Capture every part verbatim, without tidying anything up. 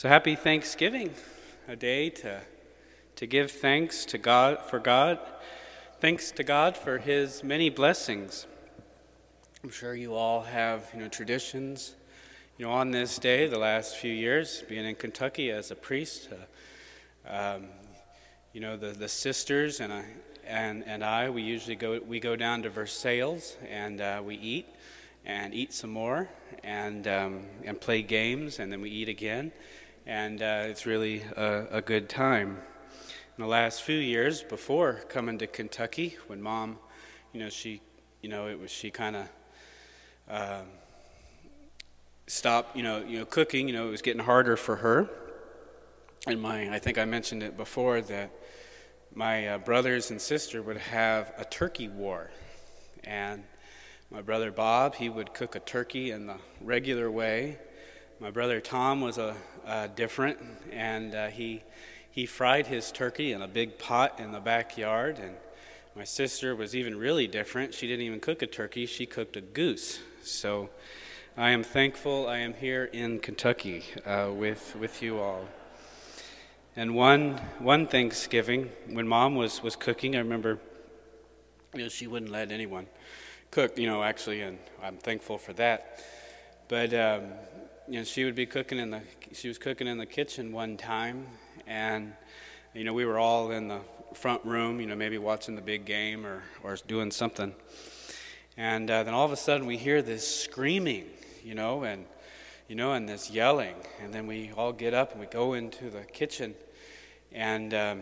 So happy Thanksgiving, a day to to give thanks to God for God, thanks to God for His many blessings. I'm sure you all have, you know, traditions, you know, on this day. The last few years, being in Kentucky as a priest, uh, um, you know, the the sisters and I and and I, we usually go we go down to Versailles and uh, we eat and eat some more and um, and play games, and then we eat again. And uh, it's really a, a good time. In the last few years, before coming to Kentucky, when Mom, you know, she, you know, it was she kind of um, stopped, you know, you know, cooking. You know, it was getting harder for her. And my, I think I mentioned it before that my uh, brothers and sister would have a turkey war, and my brother Bob, he would cook a turkey in the regular way. My brother Tom was a uh, different, and uh, he he fried his turkey in a big pot in the backyard. And my sister was even really different. She didn't even cook a turkey; she cooked a goose. So I am thankful I am here in Kentucky uh, with with you all. And one one Thanksgiving, when Mom was was cooking, I remember, you know, she wouldn't let anyone cook, you know, actually, and I'm thankful for that. But um, you know, she would be cooking in the, she was cooking in the kitchen one time, and, you know, we were all in the front room, you know, maybe watching the big game or, or doing something. And uh, then all of a sudden we hear this screaming, you know, and, you know, and this yelling. And then we all get up and we go into the kitchen. And um,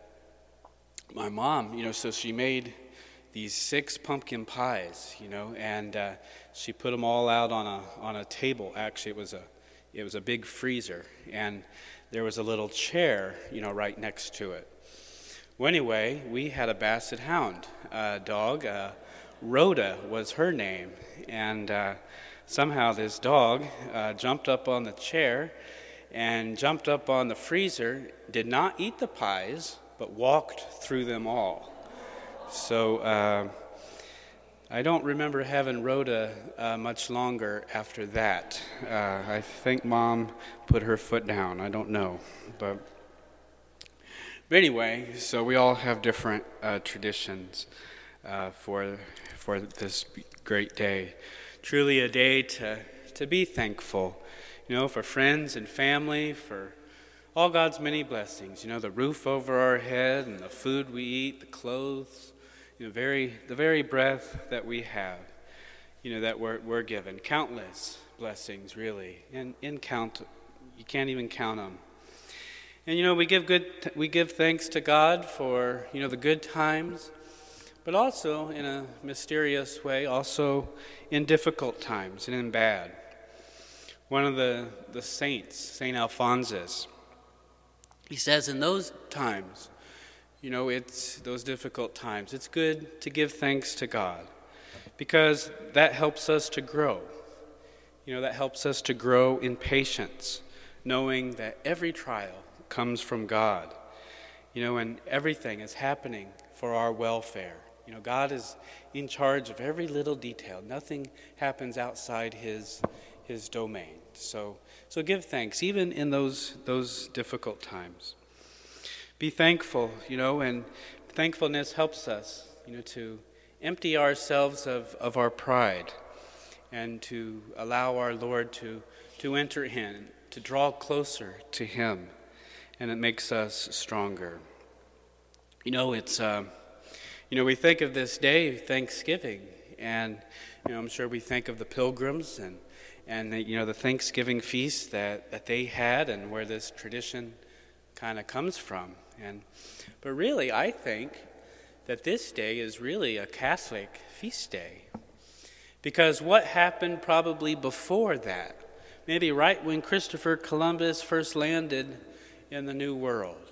my mom, you know, so she made these six pumpkin pies, you know, and uh, she put them all out on a on a table. Actually, it was a it was a big freezer, and there was a little chair, you know, right next to it. Well, anyway, we had a Basset Hound uh, dog. Uh, Rhoda was her name, and uh, somehow this dog uh, jumped up on the chair and jumped up on the freezer. Did not eat the pies, but walked through them all. So uh, I don't remember having Rhoda uh, much longer after that. Uh, I think Mom put her foot down. I don't know. But, but anyway, so we all have different uh, traditions uh, for for this great day. Truly a day to, to be thankful, you know, for friends and family, for all God's many blessings. You know, the roof over our head and the food we eat, the clothes, you know, very the very breath that we have, you know, that we're we're given. Countless blessings, really, and in count, you can't even count them. And you know, we give good we give thanks to God for, you know, the good times, but also in a mysterious way, also in difficult times and in bad. One of the the saints, Saint Alphonsus, he says, in those times, you know, it's those difficult times, it's good to give thanks to God, because that helps us to grow. You know, that helps us to grow in patience, knowing that every trial comes from God, you know, and everything is happening for our welfare. You know, God is in charge of every little detail. Nothing happens outside his his domain. So so give thanks, even in those those difficult times. Be thankful, you know, and thankfulness helps us, you know, to empty ourselves of, of our pride and to allow our Lord to, to enter in, to draw closer to Him, and it makes us stronger. You know, it's, uh, you know, we think of this day, Thanksgiving, and, you know, I'm sure we think of the Pilgrims and, and the, you know, the Thanksgiving feast that, that they had and where this tradition kind of comes from. And but really, I think that this day is really a Catholic feast day, because what happened probably before that, maybe right when Christopher Columbus first landed in the New World,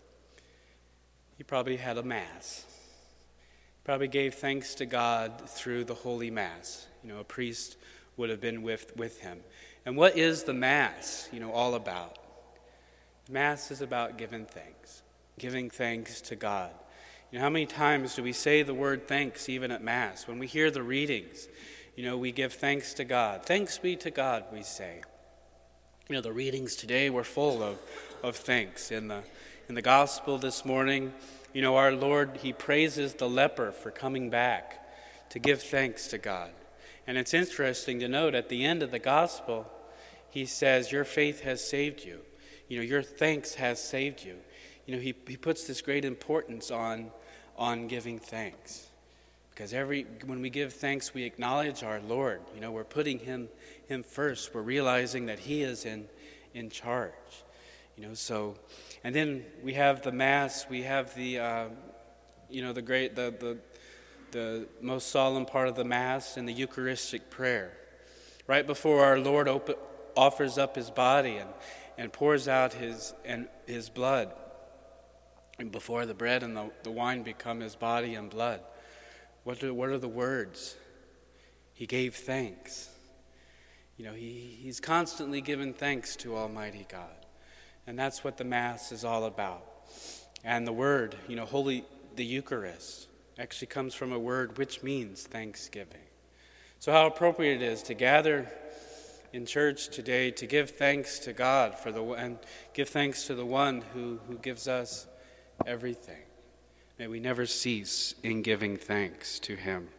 he probably had a Mass. He probably gave thanks to God through the Holy Mass. You know, a priest would have been with, with him. And what is the Mass, you know, all about? Mass is about giving thanks, giving thanks to God. You know, how many times do we say the word thanks even at Mass? When we hear the readings, you know, we give thanks to God. Thanks be to God, we say. You know, the readings today were full of, of thanks. In the, in the gospel this morning, you know, our Lord, he praises the leper for coming back to give thanks to God. And it's interesting to note at the end of the gospel, he says, your faith has saved you. You know, your thanks has saved you. You know, he, he puts this great importance on, on giving thanks. Because every when we give thanks, we acknowledge our Lord. You know, we're putting him him first. We're realizing that he is in, in charge. You know, so, and then we have the Mass. We have the, uh, you know, the great, the, the, the most solemn part of the Mass and the Eucharistic prayer. Right before our Lord op- offers up his body and, and pours out his and his blood. And before the bread and the, the wine become his body and blood. What are, what are the words? He gave thanks. You know, he, he's constantly given thanks to Almighty God. And that's what the Mass is all about. And the word, you know, Holy, the Eucharist, actually comes from a word which means thanksgiving. So how appropriate it is to gather in church today to give thanks to God for the and give thanks to the one who, who gives us everything. May we never cease in giving thanks to him.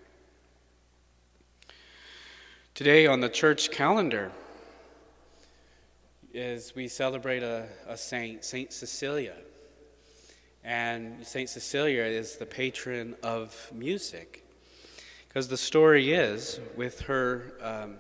Today on the church calendar, is we celebrate a, a saint, Saint Cecilia. And Saint Cecilia is the patron of music. Because the story is, with her, um,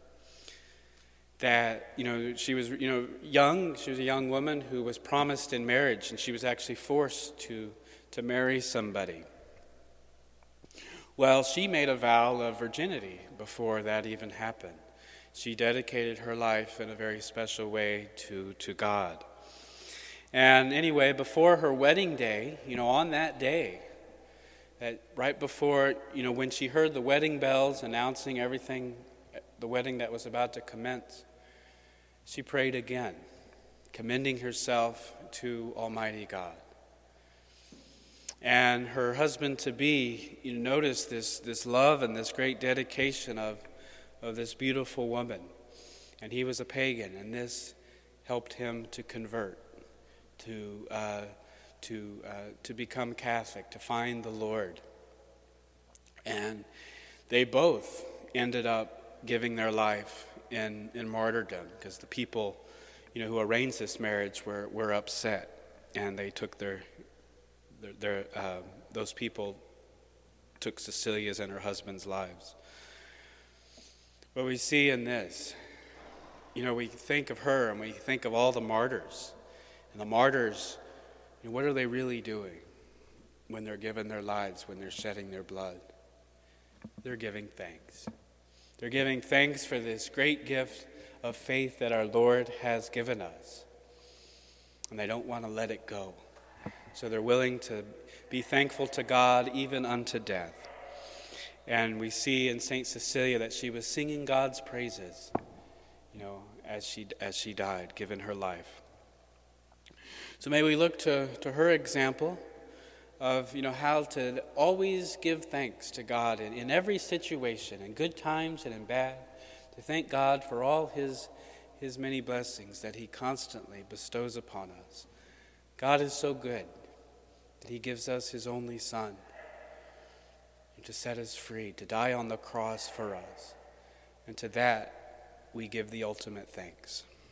that, you know, she was, you know, young. She was a young woman who was promised in marriage, and she was actually forced to to marry somebody. Well, she made a vow of virginity before that even happened. She dedicated her life in a very special way to, to God. And anyway, before her wedding day, you know, on that day, that right before, you know, when she heard the wedding bells announcing everything, the wedding that was about to commence, she prayed again, commending herself to Almighty God. And her husband-to-be, you know, noticed this, this love and this great dedication of, of this beautiful woman. And he was a pagan, and this helped him to convert, to uh, to uh, to become Catholic, to find the Lord. And they both ended up giving their life in, in martyrdom, because the people, you know, who arranged this marriage were, were upset, and they took their Their, their, uh, those people took Cecilia's and her husband's lives. What we see in this, you know, we think of her and we think of all the martyrs. And the martyrs, you know, what are they really doing when they're giving their lives, when they're shedding their blood? They're giving thanks. They're giving thanks for this great gift of faith that our Lord has given us. And they don't want to let it go. So they're willing to be thankful to God even unto death. And we see in Saint Cecilia that she was singing God's praises, you know, as she as she died, given her life. So may we look to, to her example of, you know, how to always give thanks to God in, in every situation, in good times and in bad, to thank God for all his his many blessings that he constantly bestows upon us. God is so good that he gives us his only Son to set us free, to die on the cross for us. And to that we give the ultimate thanks.